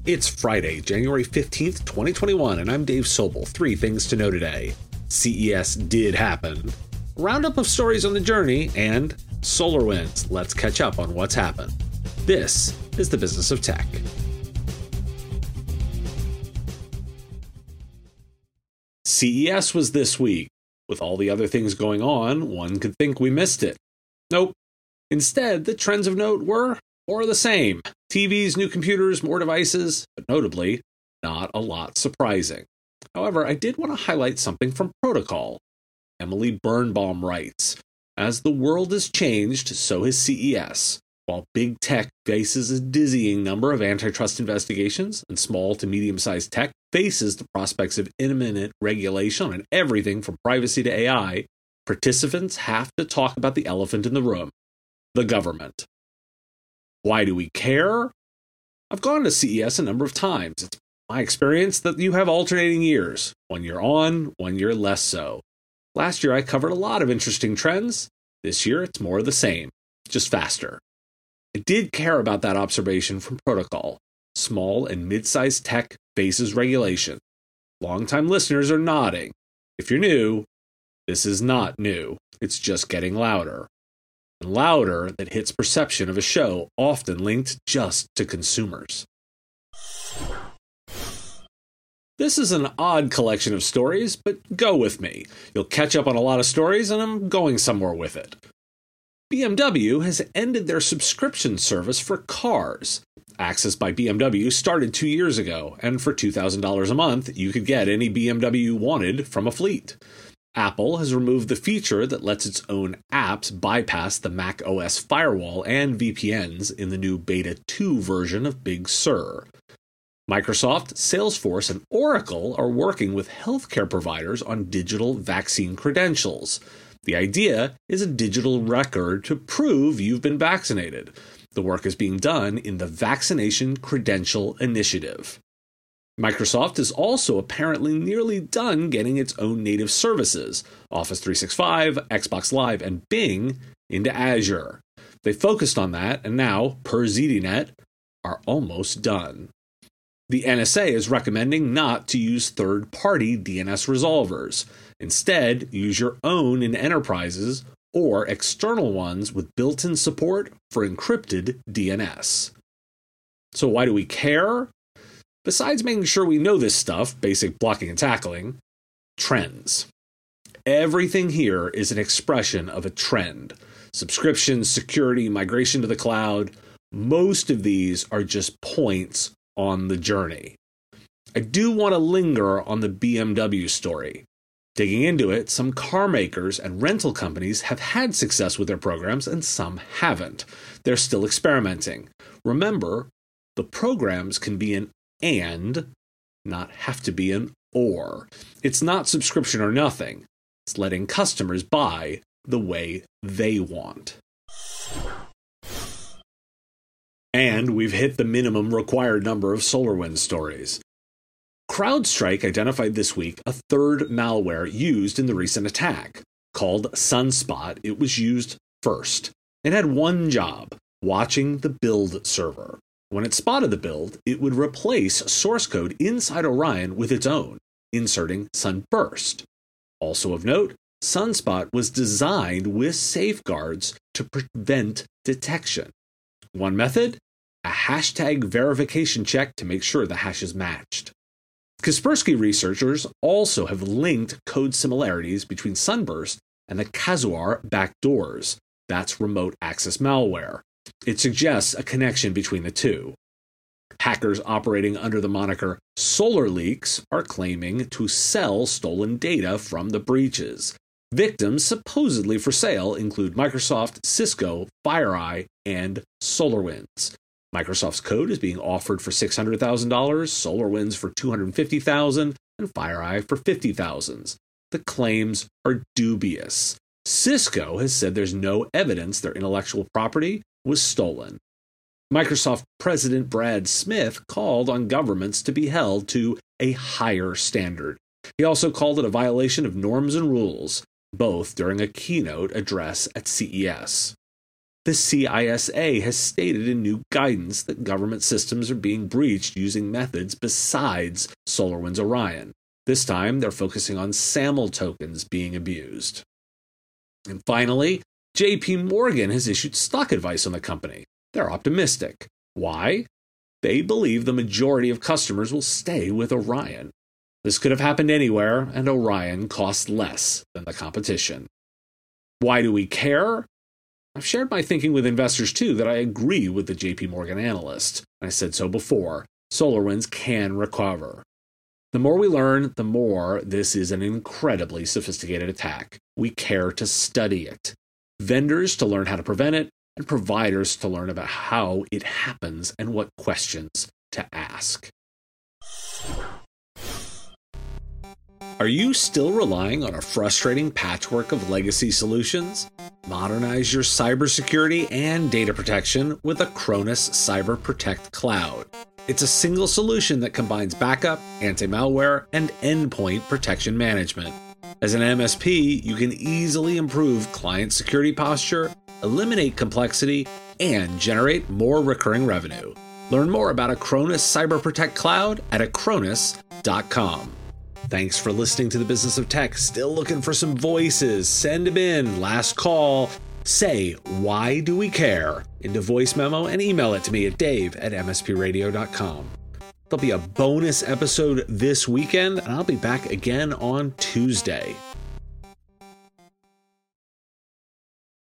It's Friday, January 15th, 2021, and I'm Dave Sobel. 3 things to know today. CES did happen. A roundup of stories on the journey, and SolarWinds. Let's catch up on what's happened. This is the Business of Tech. CES was this week. With all the other things going on, one could think we missed it. Nope. Instead, the trends of note were more of the same. TVs, new computers, more devices, but notably, not a lot surprising. However, I did want to highlight something from Protocol. Emily Birnbaum writes, "As the world has changed, so has CES. While big tech faces a dizzying number of antitrust investigations, and small to medium-sized tech faces the prospects of imminent regulation on everything from privacy to AI, participants have to talk about the elephant in the room, the government. Why do we care? I've gone to CES a number of times. It's my experience that you have alternating years. 1 year on, 1 year less so. Last year I covered a lot of interesting trends. This year it's more of the same, just faster. I did care about that observation from Protocol. Small and mid-sized tech faces regulation. Longtime listeners are nodding. If you're new, this is not new. It's just getting louder. And louder that hits perception of a show often linked just to consumers. This is an odd collection of stories, but go with me. You'll catch up on a lot of stories, and I'm going somewhere with it. BMW has ended their subscription service for cars. Access by BMW started 2 years ago, and for $2,000 a month, you could get any BMW you wanted from a fleet. Apple has removed the feature that lets its own apps bypass the Mac OS firewall and VPNs in the new Beta 2 version of Big Sur. Microsoft, Salesforce, and Oracle are working with healthcare providers on digital vaccine credentials. The idea is a digital record to prove you've been vaccinated. The work is being done in the Vaccination Credential Initiative. Microsoft is also apparently nearly done getting its own native services, Office 365, Xbox Live, and Bing, into Azure. They focused on that, and now, per ZDNet, are almost done. The NSA is recommending not to use third-party DNS resolvers. Instead, use your own in enterprises or external ones with built-in support for encrypted DNS. So why do we care? Besides making sure we know this stuff, basic blocking and tackling, trends. Everything here is an expression of a trend. Subscriptions, security, migration to the cloud, most of these are just points on the journey. I do want to linger on the BMW story. Digging into it, some car makers and rental companies have had success with their programs and some haven't. They're still experimenting. Remember, the programs can be an and, not have to be an or. It's not subscription or nothing. It's letting customers buy the way they want. And we've hit the minimum required number of SolarWinds stories. CrowdStrike identified this week a third malware used in the recent attack. Called Sunspot, it was used first. It had one job, watching the build server. When it spotted the build, it would replace source code inside Orion with its own, inserting Sunburst. Also of note, Sunspot was designed with safeguards to prevent detection. One method? A hashtag verification check to make sure the hash is matched. Kaspersky researchers also have linked code similarities between Sunburst and the Kazuar backdoors. That's remote access malware. It suggests a connection between the two. Hackers operating under the moniker SolarLeaks are claiming to sell stolen data from the breaches. Victims supposedly for sale include Microsoft, Cisco, FireEye, and SolarWinds. Microsoft's code is being offered for $600,000, SolarWinds for $250,000, and FireEye for $50,000. The claims are dubious. Cisco has said there's no evidence their intellectual property was stolen. Microsoft President Brad Smith called on governments to be held to a higher standard. He also called it a violation of norms and rules, both during a keynote address at CES. The CISA has stated in new guidance that government systems are being breached using methods besides SolarWinds Orion. This time, they're focusing on SAML tokens being abused. And finally, JP Morgan has issued stock advice on the company. They're optimistic. Why? They believe the majority of customers will stay with Orion. This could have happened anywhere, and Orion costs less than the competition. Why do we care? I've shared my thinking with investors too that I agree with the JP Morgan analyst. I said so before. SolarWinds can recover. The more we learn, the more this is an incredibly sophisticated attack. We care to study it. Vendors to learn how to prevent it, and providers to learn about how it happens and what questions to ask. Are you still relying on a frustrating patchwork of legacy solutions? Modernize your cybersecurity and data protection with Acronis Cyber Protect Cloud. It's a single solution that combines backup, anti-malware, and endpoint protection management. As an MSP, you can easily improve client security posture, eliminate complexity, and generate more recurring revenue. Learn more about Acronis Cyber Protect Cloud at acronis.com. Thanks for listening to The Business of Tech. Still looking for some voices? Send them in. Last call. Say, why do we care? Into voice memo and email it to me at dave@mspradio.com. There'll be a bonus episode this weekend, and I'll be back again on Tuesday.